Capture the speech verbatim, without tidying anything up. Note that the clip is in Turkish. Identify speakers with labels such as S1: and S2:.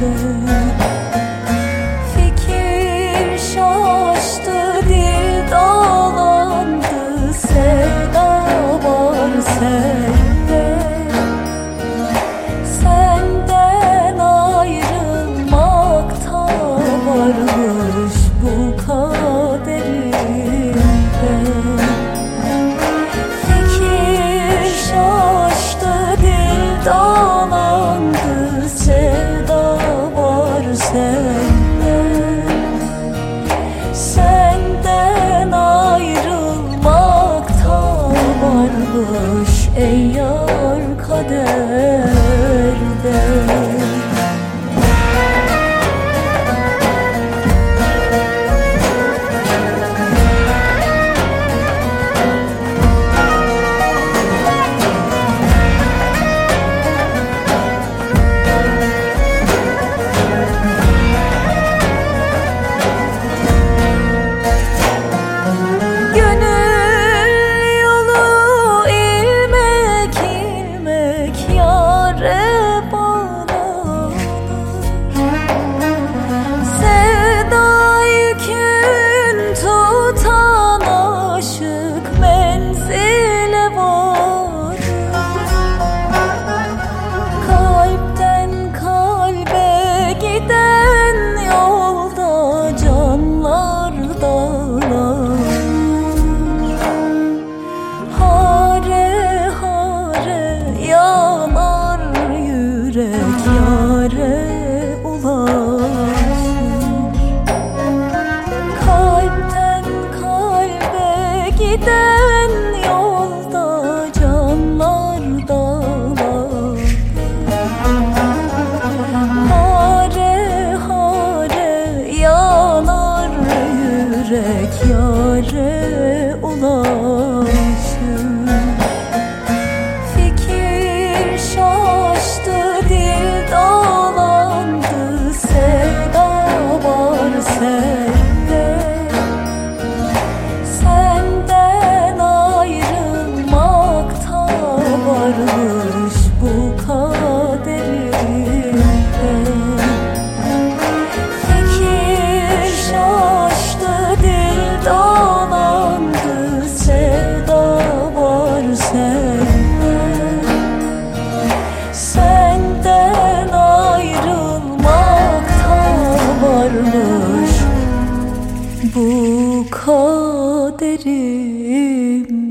S1: Fikir şaştı, dil dağlandı, sevda var sende. Senden ayrılmakta varmış bu kaderimde. Fikir şaştı, dil dağlandı, sevda var sende. Senden ayrılmakta varmış ey yar kaderde. Yâre ulaşır. Kalpten kalbe giden yolda canlar dağlar. Hare hare yanar yürek, yâre ulaşır. Fikir şaştı, dil dağlandı, sevda var sende. Senden ayrılmakta varmış bu kaderimde. Fikir şaştı, dil dağlandı, sevda var sende. Senden ayrılmakta varmış bu kaderim.